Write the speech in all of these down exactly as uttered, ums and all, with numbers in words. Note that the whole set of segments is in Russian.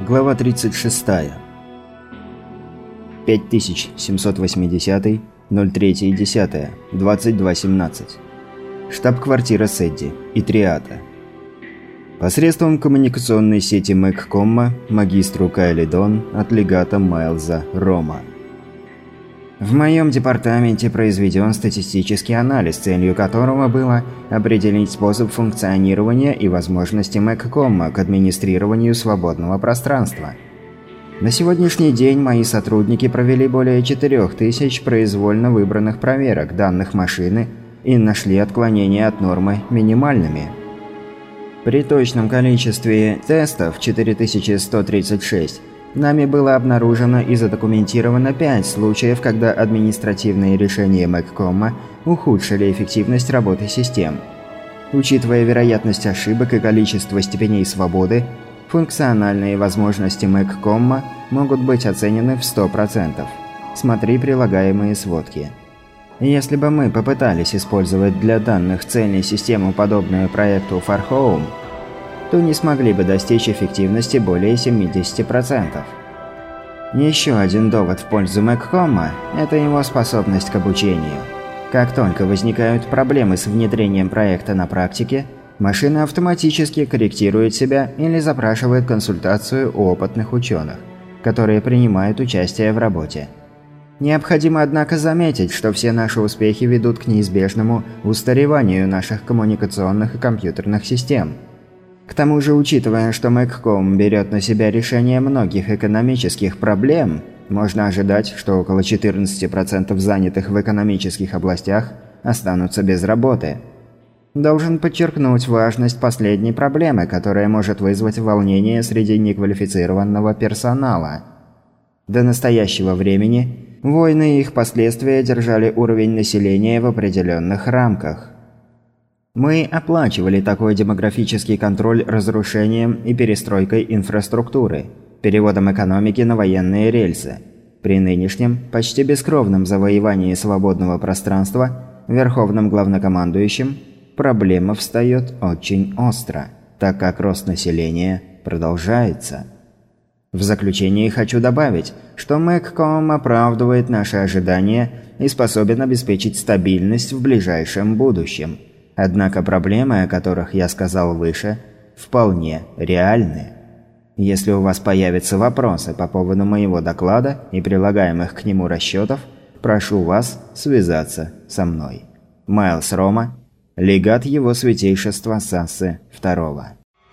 Глава тридцать шесть. пять тысяч семьсот восемьдесят, ноль три десятое, двадцать два семнадцать. Штаб-квартира Сэдди, Итриата. Посредством коммуникационной сети Мэгкомма магистру Кайли Дон от легата Майлза Рома. В моем департаменте произведен статистический анализ, целью которого было определить способ функционирования и возможности Мэгкомма к администрированию свободного пространства. На сегодняшний день мои сотрудники провели более четырёх тысяч произвольно выбранных проверок данных машины и нашли отклонения от нормы минимальными. При точном количестве тестов четыре тысячи сто тридцать шесть нами было обнаружено и задокументировано пять случаев, когда административные решения Мэгкомма ухудшили эффективность работы систем. Учитывая вероятность ошибок и количество степеней свободы, функциональные возможности Мэгкомма могут быть оценены в сто процентов. Смотри прилагаемые сводки. Если бы мы попытались использовать для данных целей систему, подобную проекту Farhome, то не смогли бы достичь эффективности более семидесяти процентов. Еще один довод в пользу Мэгкомма – это его способность к обучению. Как только возникают проблемы с внедрением проекта на практике, машина автоматически корректирует себя или запрашивает консультацию у опытных ученых, которые принимают участие в работе. Необходимо, однако, заметить, что все наши успехи ведут к неизбежному устареванию наших коммуникационных и компьютерных систем. К тому же, учитывая, что Мэгком берет на себя решение многих экономических проблем, можно ожидать, что около четырнадцати процентов занятых в экономических областях останутся без работы. Должен подчеркнуть важность последней проблемы, которая может вызвать волнение среди неквалифицированного персонала. До настоящего времени войны и их последствия держали уровень населения в определенных рамках. Мы оплачивали такой демографический контроль разрушением и перестройкой инфраструктуры, переводом экономики на военные рельсы. При нынешнем, почти бескровном завоевании свободного пространства верховным главнокомандующим проблема встает очень остро, так как рост населения продолжается. В заключение хочу добавить, что Мэгком оправдывает наши ожидания и способен обеспечить стабильность в ближайшем будущем. Однако проблемы, о которых я сказал выше, вполне реальны. Если у вас появятся вопросы по поводу моего доклада и прилагаемых к нему расчетов, прошу вас связаться со мной. Майлз Рома, легат его святейшества Сассы второго.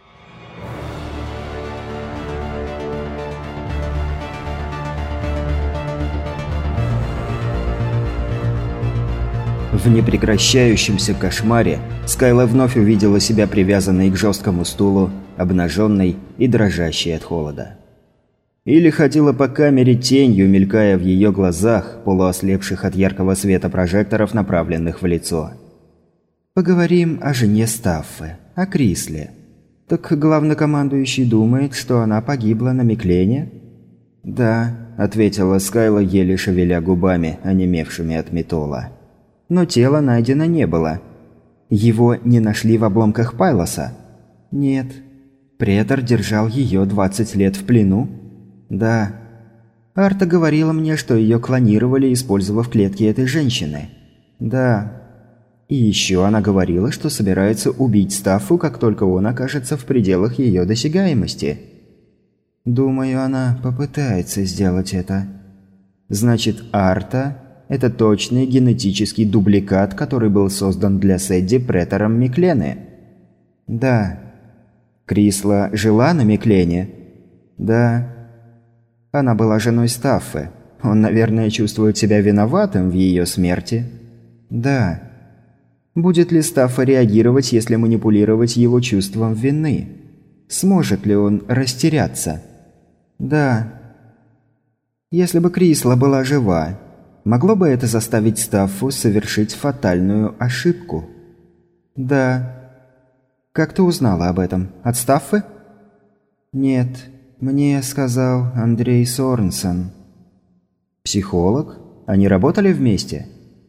В непрекращающемся кошмаре Скайла вновь увидела себя привязанной к жесткому стулу, обнаженной и дрожащей от холода. Или ходила по камере тенью, мелькая в ее глазах, полуослепших от яркого света прожекторов, направленных в лицо. «Поговорим о жене Стаффы, о Крисле. Так главнокомандующий думает, что она погибла на Миклене?» «Да», – ответила Скайла, еле шевеля губами, онемевшими от металла. Но тела найдено не было. Его не нашли в обломках Пайлоса? Нет. Претор держал ее двадцать лет в плену? Да. Арта говорила мне, что ее клонировали, использовав клетки этой женщины. Да. И еще она говорила, что собирается убить Стаффу, как только он окажется в пределах ее досягаемости. Думаю, она попытается сделать это. Значит, Арта... это точный генетический дубликат, который был создан для Сэдди претором Миклены. Да. Крисла жила на Миклене? Да. Она была женой Стаффы. Он, наверное, чувствует себя виноватым в ее смерти. Да. Будет ли Стаффа реагировать, если манипулировать его чувством вины? Сможет ли он растеряться? Да. Если бы Крисла была жива, могло бы это заставить Стаффу совершить фатальную ошибку? Да. Как ты узнала об этом? От Стаффы? Нет. Мне сказал Андрей Сорнсон. Психолог? Они работали вместе?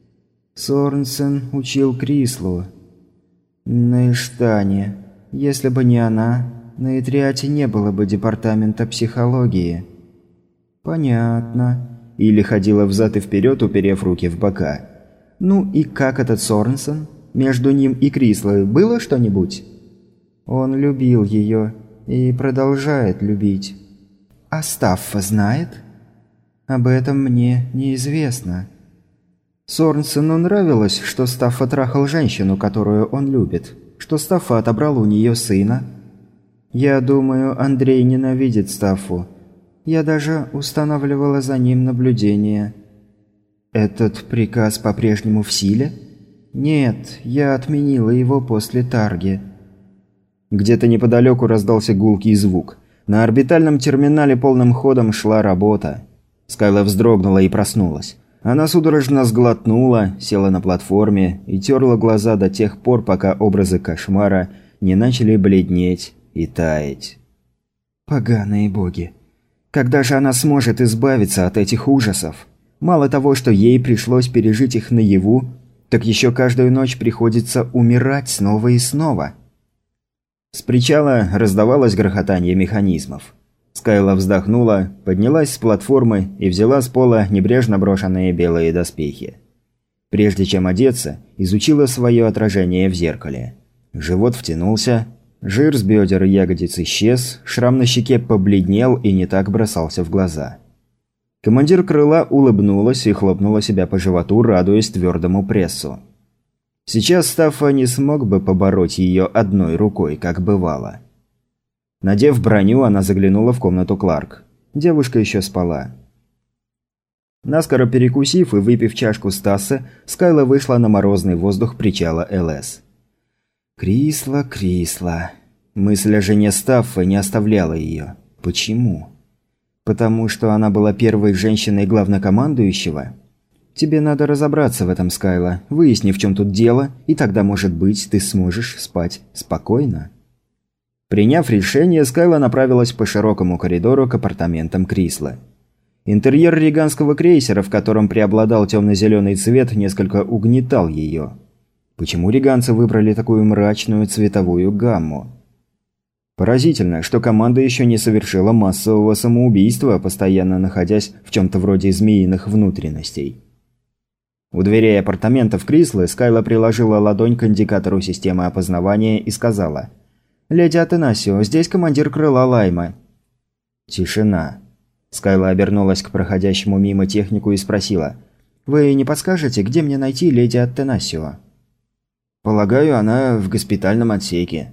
Сорнсон учил Крислу. На Иштане. Если бы не она, на Итриате не было бы департамента психологии». «Понятно». Или ходила взад и вперед, уперев руки в бока. «Ну и как этот Сорнсон? Между ним и Крислой было что-нибудь?» «Он любил ее и продолжает любить». «А Стаффа знает?» «Об этом мне неизвестно». Сорнсену нравилось, что Стаффа трахал женщину, которую он любит, что Стаффа отобрал у нее сына. Я думаю, Андрей ненавидит Стаффу. Я даже устанавливала за ним наблюдение. Этот приказ по-прежнему в силе? Нет, я отменила его после Тарги. Где-то неподалеку раздался гулкий звук. На орбитальном терминале полным ходом шла работа. Скайла вздрогнула и проснулась. Она судорожно сглотнула, села на платформе и терла глаза до тех пор, пока образы кошмара не начали бледнеть и таять. Поганые боги. Когда же она сможет избавиться от этих ужасов? Мало того, что ей пришлось пережить их наяву, так еще каждую ночь приходится умирать снова и снова. С причала раздавалось грохотание механизмов. Скайла вздохнула, поднялась с платформы и взяла с пола небрежно брошенные белые доспехи. Прежде чем одеться, изучила свое отражение в зеркале. Живот втянулся, жир с бедер и ягодиц исчез, шрам на щеке побледнел и не так бросался в глаза. Командир крыла улыбнулась и хлопнула себя по животу, радуясь твердому прессу. Сейчас Стаффа не смог бы побороть ее одной рукой, как бывало. Надев броню, она заглянула в комнату Кларк. Девушка еще спала. Наскоро перекусив и выпив чашку Стасса, Скайла вышла на морозный воздух причала ЛС. Крисла, Крисла. Мысль о жене Стаффа не оставляла ее. Почему? Потому что она была первой женщиной главнокомандующего? Тебе надо разобраться в этом, Скайла. Выясни, в чем тут дело, и тогда, может быть, ты сможешь спать спокойно. Приняв решение, Скайла направилась по широкому коридору к апартаментам Крисла. Интерьер риганского крейсера, в котором преобладал темно-зеленый цвет, несколько угнетал ее. Почему риганцы выбрали такую мрачную цветовую гамму? Поразительно, что команда еще не совершила массового самоубийства, постоянно находясь в чем-то вроде змеиных внутренностей. У дверей апартаментов Крисла Скайла приложила ладонь к индикатору системы опознавания и сказала: «Леди Атенасио, здесь командир крыла Лайма». Тишина. Скайла обернулась к проходящему мимо технику и спросила: «Вы не подскажете, где мне найти леди Атенасио?» «Полагаю, она в госпитальном отсеке».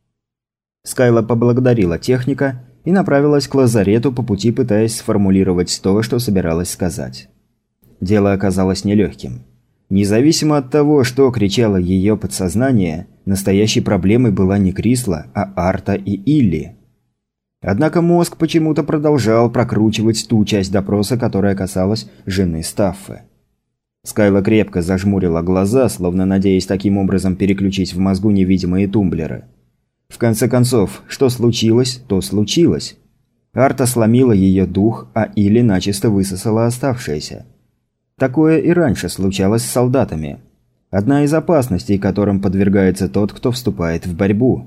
Скайла поблагодарила техника и направилась к лазарету, по пути пытаясь сформулировать то, что собиралась сказать. Дело оказалось нелегким. Независимо от того, что кричало ее подсознание, настоящей проблемой была не Крисла, а Арта и Илли. Однако мозг почему-то продолжал прокручивать ту часть допроса, которая касалась жены Стаффы. Скайла крепко зажмурила глаза, словно надеясь таким образом переключить в мозгу невидимые тумблеры. В конце концов, что случилось, то случилось. Арта сломила ее дух, а Илли начисто высосала оставшееся. Такое и раньше случалось с солдатами. Одна из опасностей, которым подвергается тот, кто вступает в борьбу.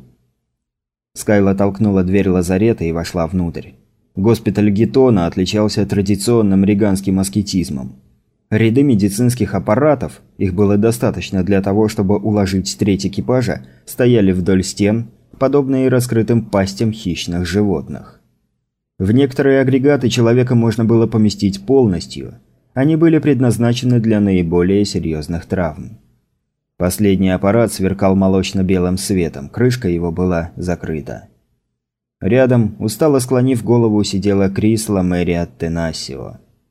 Скайла толкнула дверь лазарета и вошла внутрь. Госпиталь Геттона отличался традиционным риганским аскетизмом. Ряды медицинских аппаратов, их было достаточно для того, чтобы уложить треть экипажа, стояли вдоль стен, подобные раскрытым пастям хищных животных. В некоторые агрегаты человека можно было поместить полностью. Они были предназначены для наиболее серьезных травм. Последний аппарат сверкал молочно-белым светом, крышка его была закрыта. Рядом, устало склонив голову, сидела Крисла Мэри Аттенасио.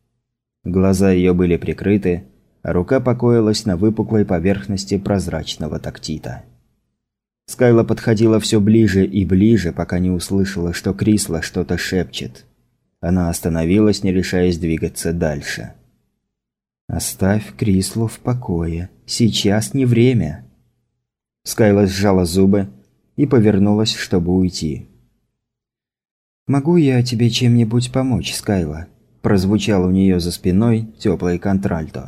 Глаза ее были прикрыты, а рука покоилась на выпуклой поверхности прозрачного тактита. Скайла подходила все ближе и ближе, пока не услышала, что Крисла что-то шепчет. Она остановилась, не решаясь двигаться дальше. «Оставь Крислу в покое. Сейчас не время». Скайла сжала зубы и повернулась, чтобы уйти. «Могу я тебе чем-нибудь помочь, Скайла?» Прозвучал у нее за спиной теплый контральто.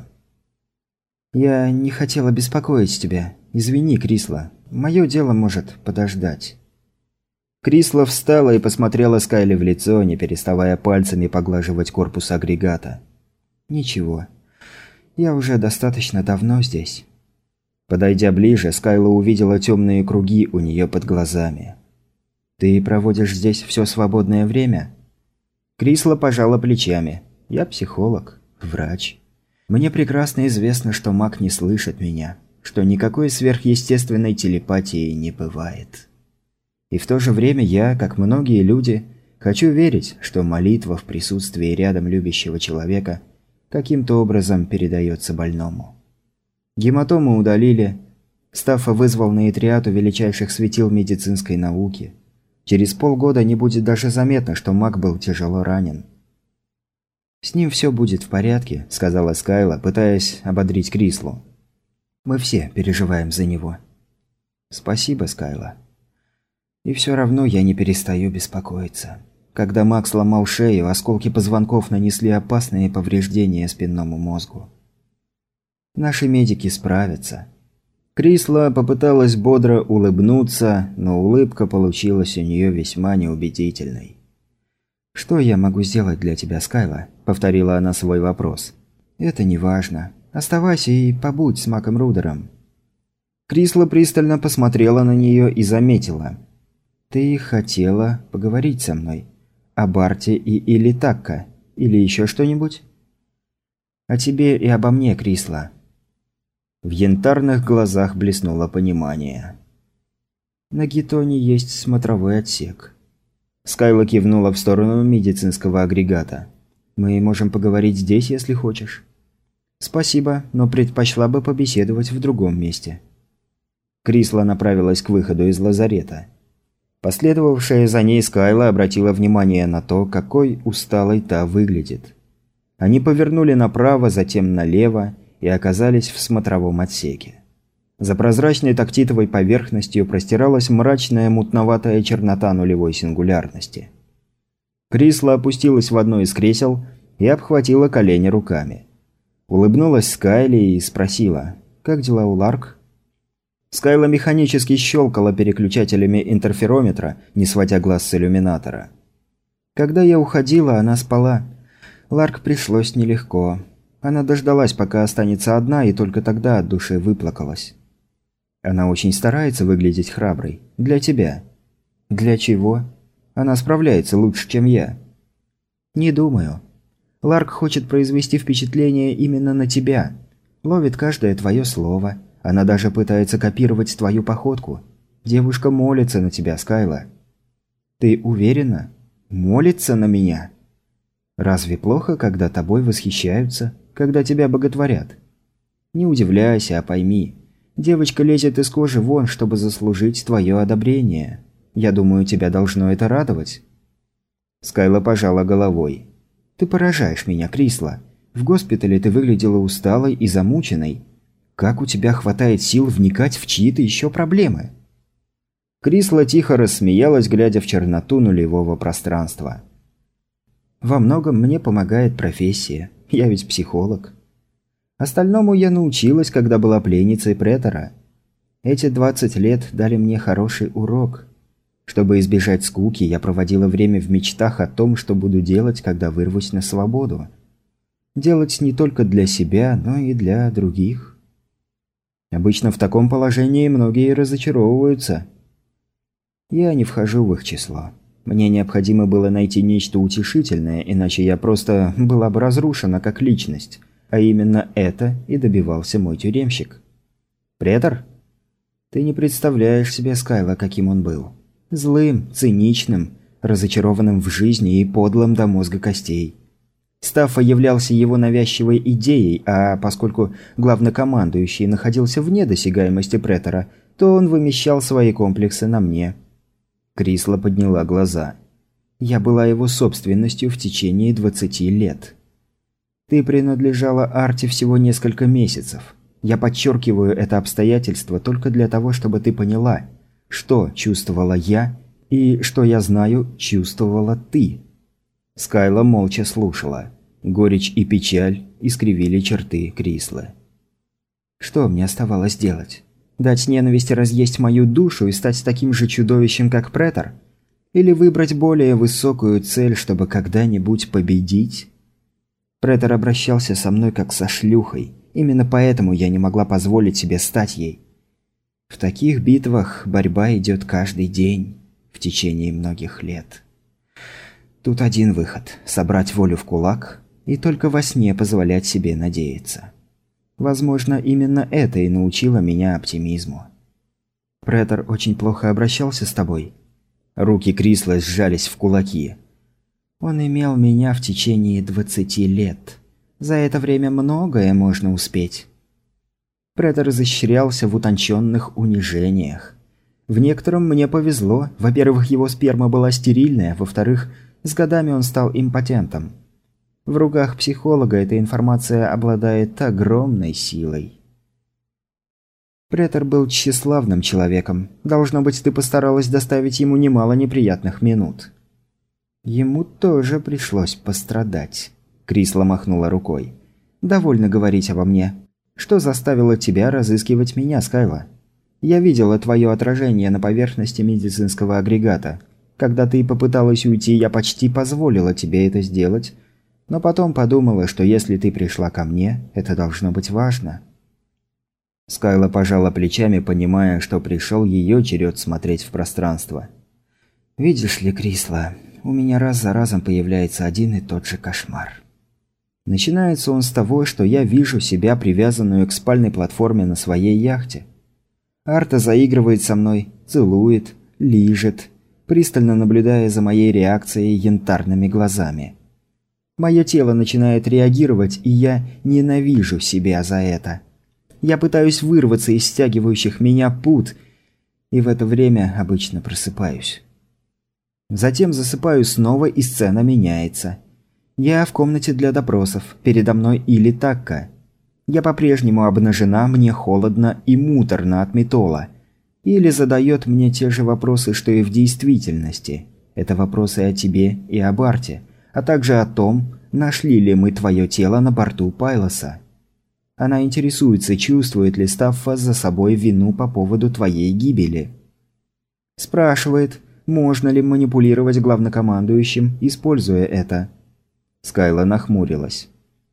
«Я не хотела беспокоить тебя. Извини, Крисла. Мое дело может подождать». Крисла встала и посмотрела Скайле в лицо, не переставая пальцами поглаживать корпус агрегата. «Ничего. Я уже достаточно давно здесь». Подойдя ближе, Скайла увидела темные круги у нее под глазами. «Ты проводишь здесь все свободное время?» Крисла пожала плечами. «Я психолог, врач. Мне прекрасно известно, что маг не слышит меня, что никакой сверхъестественной телепатии не бывает. И в то же время я, как многие люди, хочу верить, что молитва в присутствии рядом любящего человека каким-то образом передается больному». Гематому удалили. Стаффа вызвал на Итриату величайших светил медицинской науки. Через полгода не будет даже заметно, что маг был тяжело ранен. «С ним все будет в порядке», – сказала Скайла, пытаясь ободрить Крислу. «Мы все переживаем за него». «Спасибо, Скайла. И все равно я не перестаю беспокоиться. Когда маг сломал шею, осколки позвонков нанесли опасные повреждения спинному мозгу. Наши медики справятся». Крисла попыталась бодро улыбнуться, но улыбка получилась у нее весьма неубедительной. «Что я могу сделать для тебя, Скайла?» – повторила она свой вопрос. «Это не важно. Оставайся и побудь с Маком Рудером». Крисла пристально посмотрела на нее и заметила. «Ты хотела поговорить со мной о Барте и или Такка, или еще что-нибудь?» «О тебе и обо мне, Крисла». В янтарных глазах блеснуло понимание. «На Гетоне есть смотровой отсек». Скайла кивнула в сторону медицинского агрегата. «Мы можем поговорить здесь, если хочешь». «Спасибо, но предпочла бы побеседовать в другом месте». Крисла направилась к выходу из лазарета. Последовавшая за ней Скайла обратила внимание на то, какой усталой та выглядит. Они повернули направо, затем налево и оказались в смотровом отсеке. За прозрачной тактитовой поверхностью простиралась мрачная мутноватая чернота нулевой сингулярности. Крисла опустилась в одно из кресел и обхватила колени руками. Улыбнулась Скайле и спросила: «Как дела у Ларк?» Скайла механически щелкала переключателями интерферометра, не сводя глаз с иллюминатора. «Когда я уходила, она спала. Ларк пришлось нелегко. Она дождалась, пока останется одна, и только тогда от души выплакалась. Она очень старается выглядеть храброй. Для тебя». «Для чего? Она справляется лучше, чем я». «Не думаю. Ларк хочет произвести впечатление именно на тебя. Ловит каждое твое слово. Она даже пытается копировать твою походку. Девушка молится на тебя, Скайла». «Ты уверена? Молится на меня? Разве плохо, когда тобой восхищаются, когда тебя боготворят? Не удивляйся, а пойми. Девочка лезет из кожи вон, чтобы заслужить твое одобрение. Я думаю, тебя должно это радовать». Скайла пожала головой. «Ты поражаешь меня, Крисла. В госпитале ты выглядела усталой и замученной. Как у тебя хватает сил вникать в чьи-то еще проблемы?» Крисла тихо рассмеялась, глядя в черноту нулевого пространства. «Во многом мне помогает профессия. Я ведь психолог. Остальному я научилась, когда была пленницей претора. Эти двадцать лет дали мне хороший урок. Чтобы избежать скуки, я проводила время в мечтах о том, что буду делать, когда вырвусь на свободу. Делать не только для себя, но и для других. Обычно в таком положении многие разочаровываются. Я не вхожу в их число. Мне необходимо было найти нечто утешительное, иначе я просто была бы разрушена как личность. А именно это и добивался мой тюремщик. Претор? Ты не представляешь себе, Скайла, каким он был. Злым, циничным, разочарованным в жизни и подлым до мозга костей. Стаффа являлся его навязчивой идеей, а поскольку главнокомандующий находился вне досягаемости претора, то он вымещал свои комплексы на мне. Крисла подняла глаза. Я была его собственностью в течение двадцати лет. Ты принадлежала Арте всего несколько месяцев. Я подчеркиваю это обстоятельство только для того, чтобы ты поняла, что чувствовала я и, что я знаю, чувствовала ты. Скайла молча слушала. Горечь и печаль искривили черты Крислы. Что мне оставалось делать? Дать ненависти разъесть мою душу и стать таким же чудовищем, как претор? Или выбрать более высокую цель, чтобы когда-нибудь победить? Претор обращался со мной как со шлюхой. Именно поэтому я не могла позволить себе стать ей. В таких битвах борьба идет каждый день, в течение многих лет. Тут один выход – собрать волю в кулак и только во сне позволять себе надеяться. Возможно, именно это и научило меня оптимизму. Претор очень плохо обращался с тобой? Руки Крисла сжались в кулаки. Он имел меня в течение двадцати лет. За это время многое можно успеть. Претор изощрялся в утонченных унижениях. В некотором мне повезло. Во-первых, его сперма была стерильная, во-вторых, с годами он стал импотентом. В руках психолога эта информация обладает огромной силой. Претор был тщеславным человеком. Должно быть, ты постаралась доставить ему немало неприятных минут. Ему тоже пришлось пострадать. Крисла махнула рукой. Довольно говорить обо мне. Что заставило тебя разыскивать меня, Скайла? Я видела твое отражение на поверхности медицинского агрегата. Когда ты попыталась уйти, я почти позволила тебе это сделать, но потом подумала, что если ты пришла ко мне, это должно быть важно. Скайла пожала плечами, понимая, что пришел ее черед смотреть в пространство. «Видишь ли, Крисла, у меня раз за разом появляется один и тот же кошмар. Начинается он с того, что я вижу себя привязанную к спальной платформе на своей яхте. Арта заигрывает со мной, целует, лижет, пристально наблюдая за моей реакцией янтарными глазами. Мое тело начинает реагировать, и я ненавижу себя за это. Я пытаюсь вырваться из стягивающих меня пут, и в это время обычно просыпаюсь. Затем засыпаю снова, и сцена меняется. Я в комнате для допросов, передо мной Илли Такка. Я по-прежнему обнажена, мне холодно и муторно от метола. Илли задает мне те же вопросы, что и в действительности. Это вопросы о тебе и об Арте, а также о том, нашли ли мы твое тело на борту Пайлоса. Она интересуется, чувствует ли Стаффа за собой вину по поводу твоей гибели. Спрашивает, можно ли манипулировать главнокомандующим, используя это. Скайла нахмурилась.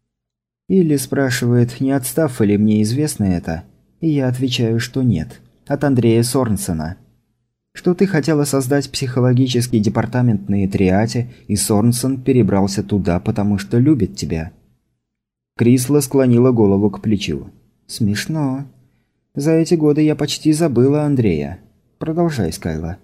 Или спрашивает, не от Стаффа ли мне известно это, и я отвечаю, что нет. От Андрея Сорнсена. Что ты хотела создать психологический департамент на Итриате, и Сорнсен перебрался туда, потому что любит тебя. Крисла склонила голову к плечу. Смешно. За эти годы я почти забыла Андрея. Продолжай, Скайла.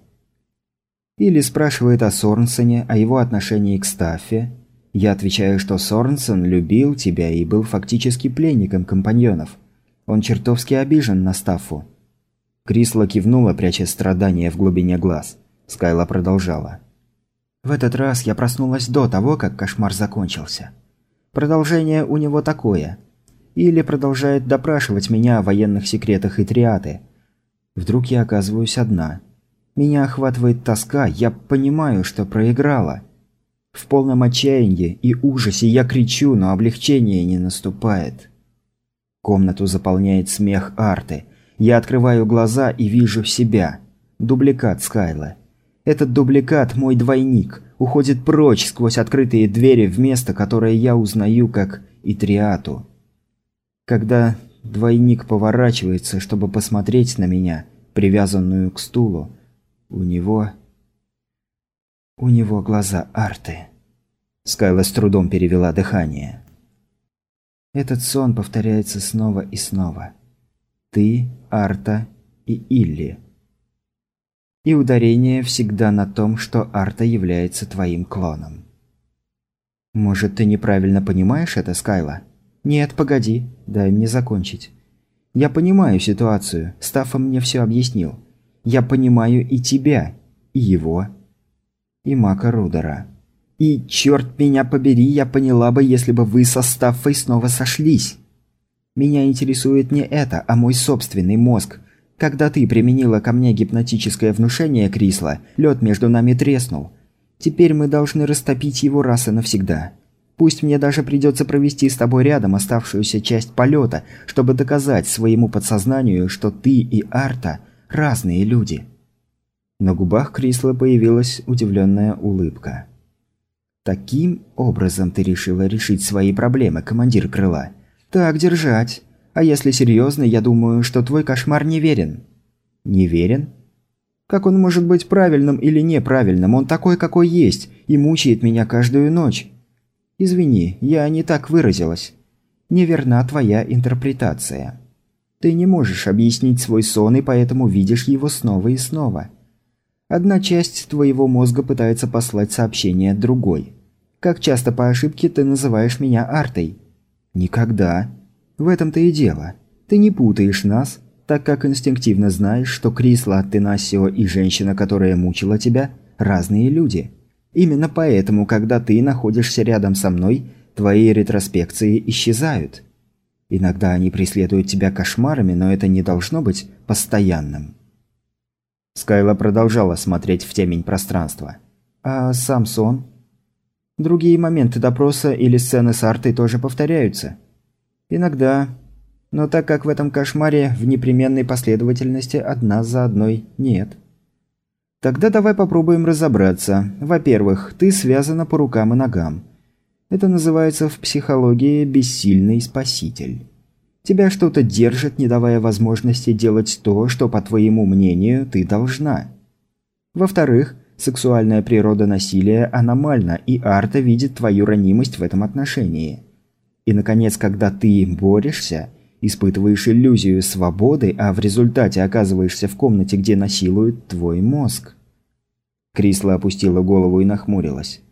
Или спрашивает о Сорнсене, о его отношении к Стаффе. Я отвечаю, что Сорнсен любил тебя и был фактически пленником компаньонов. Он чертовски обижен на Стаффу. Крисла кивнула, пряча страдания в глубине глаз. Скайла продолжала. В этот раз я проснулась до того, как кошмар закончился. Продолжение у него такое. Или продолжает допрашивать меня о военных секретах Итриаты. Вдруг я оказываюсь одна. Меня охватывает тоска, я понимаю, что проиграла. В полном отчаянии и ужасе я кричу, но облегчение не наступает. Комнату заполняет смех Арты. Я открываю глаза и вижу себя. Дубликат Скайла. Этот дубликат, мой двойник, уходит прочь сквозь открытые двери в место, которое я узнаю как Итриату. Когда двойник поворачивается, чтобы посмотреть на меня, привязанную к стулу, у него... У него глаза Арты. Скайла с трудом перевела дыхание. Этот сон повторяется снова и снова. Ты, Арта и Илли. И ударение всегда на том, что Арта является твоим клоном. Может, ты неправильно понимаешь это, Скайла? Нет, погоди, дай мне закончить. Я понимаю ситуацию, Стаффа мне все объяснил. Я понимаю и тебя, и его, и Мака Рудера. И, черт меня побери, я поняла бы, если бы вы со Стаффой снова сошлись. Меня интересует не это, а мой собственный мозг. Когда ты применила ко мне гипнотическое внушение, Крисла, лед между нами треснул. Теперь мы должны растопить его раз и навсегда. Пусть мне даже придется провести с тобой рядом оставшуюся часть полета, чтобы доказать своему подсознанию, что ты и Арта – разные люди. На губах Крисла появилась удивленная улыбка. «Таким образом ты решила решить свои проблемы, командир крыла? Так держать. А если серьезно, я думаю, что твой кошмар неверен». «Неверен? Как он может быть правильным или неправильным? Он такой, какой есть, и мучает меня каждую ночь. Извини, я не так выразилась. Неверна твоя интерпретация. Ты не можешь объяснить свой сон, и поэтому видишь его снова и снова. Одна часть твоего мозга пытается послать сообщение другой. Как часто по ошибке ты называешь меня Артой? Никогда. В этом-то и дело. Ты не путаешь нас, так как инстинктивно знаешь, что Крисла Аттенасио и женщина, которая мучила тебя, разные люди. Именно поэтому, когда ты находишься рядом со мной, твои ретроспекции исчезают. Иногда они преследуют тебя кошмарами, но это не должно быть постоянным». Скайла продолжала смотреть в темень пространства. «А сам сон? Другие моменты допроса или сцены с Артой тоже повторяются?» «Иногда. Но так как в этом кошмаре в непременной последовательности одна за одной нет». «Тогда давай попробуем разобраться. Во-первых, ты связана по рукам и ногам. Это называется в психологии «бессильный спаситель». Тебя что-то держит, не давая возможности делать то, что, по твоему мнению, ты должна. Во-вторых, сексуальная природа насилия аномальна, и Арта видит твою ранимость в этом отношении. И, наконец, когда ты борешься, испытываешь иллюзию свободы, а в результате оказываешься в комнате, где насилуют твой мозг. Крисла опустила голову и нахмурилась.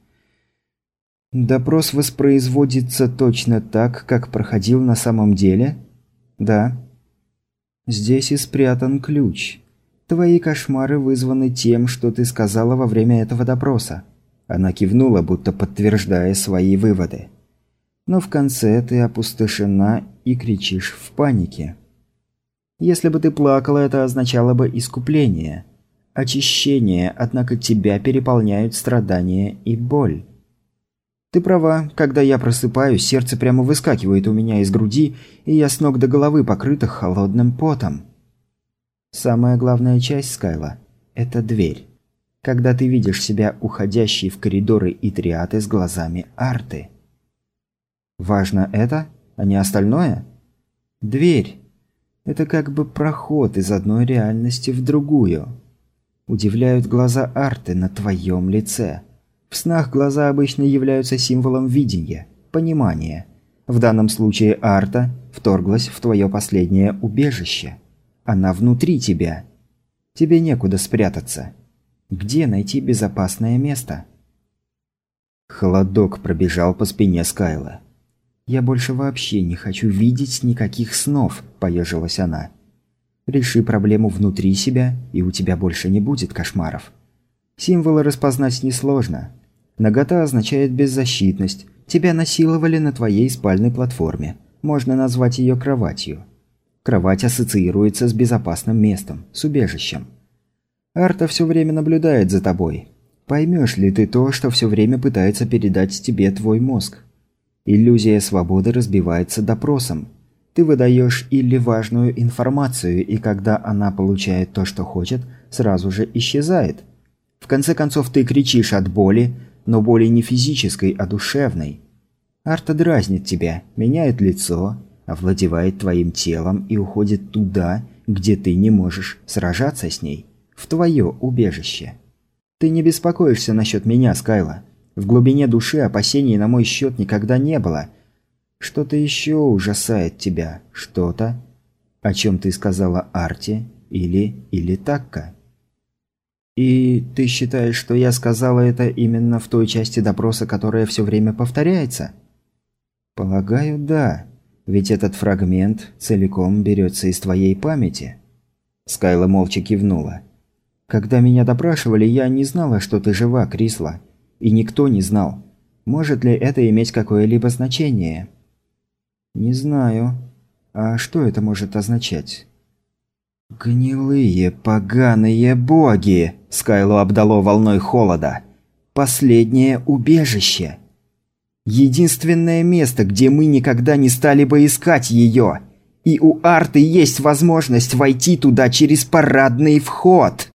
«Допрос воспроизводится точно так, как проходил на самом деле?» «Да». «Здесь и спрятан ключ. Твои кошмары вызваны тем, что ты сказала во время этого допроса». Она кивнула, будто подтверждая свои выводы. «Но в конце ты опустошена и кричишь в панике. Если бы ты плакала, это означало бы искупление, очищение, однако тебя переполняют страдания и боль. Ты права, когда я просыпаюсь, сердце прямо выскакивает у меня из груди, и я с ног до головы покрыта холодным потом. Самая главная часть, Скайла – это дверь. Когда ты видишь себя уходящей в коридоры и триаты с глазами Арты. Важно это, а не остальное? Дверь – это как бы проход из одной реальности в другую. Удивляют глаза Арты на твоем лице. В снах глаза обычно являются символом видения, понимания. В данном случае Арта вторглась в твое последнее убежище. Она внутри тебя. Тебе некуда спрятаться. Где найти безопасное место?» Холодок пробежал по спине Скайла. «Я больше вообще не хочу видеть никаких снов», – поежилась она. «Реши проблему внутри себя, и у тебя больше не будет кошмаров. Символы распознать несложно. Нагота означает беззащитность. Тебя насиловали на твоей спальной платформе. Можно назвать ее кроватью. Кровать ассоциируется с безопасным местом, с убежищем. Арта все время наблюдает за тобой. Поймешь ли ты то, что все время пытается передать тебе твой мозг? Иллюзия свободы разбивается допросом. Ты выдаешь или важную информацию, и когда она получает то, что хочет, сразу же исчезает. В конце концов ты кричишь от боли, но боли не физической, а душевной. Арта дразнит тебя, меняет лицо, овладевает твоим телом и уходит туда, где ты не можешь сражаться с ней, в твое убежище. Ты не беспокоишься насчет меня, Скайла. В глубине души опасений на мой счет никогда не было. Что-то еще ужасает тебя, что-то, о чем ты сказала Арте или или Такка. И ты считаешь, что я сказала это именно в той части допроса, которая все время повторяется? Полагаю, да. Ведь этот фрагмент целиком берется из твоей памяти. Скайла молча кивнула. Когда меня допрашивали, я не знала, что ты жива, Крисла. И никто не знал. Может ли это иметь какое-либо значение? Не знаю. А что это может означать? «Гнилые, поганые боги!» – Скайлу обдало волной холода. «Последнее убежище! Единственное место, где мы никогда не стали бы искать ее! И у Арты есть возможность войти туда через парадный вход!»